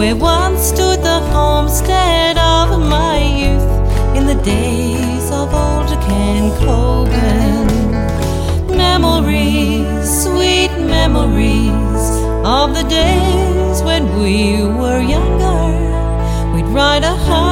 where once stood the homestead of my youth, in the days of old Cancoban. Memories, sweet memories of the days when we were younger. We'd ride a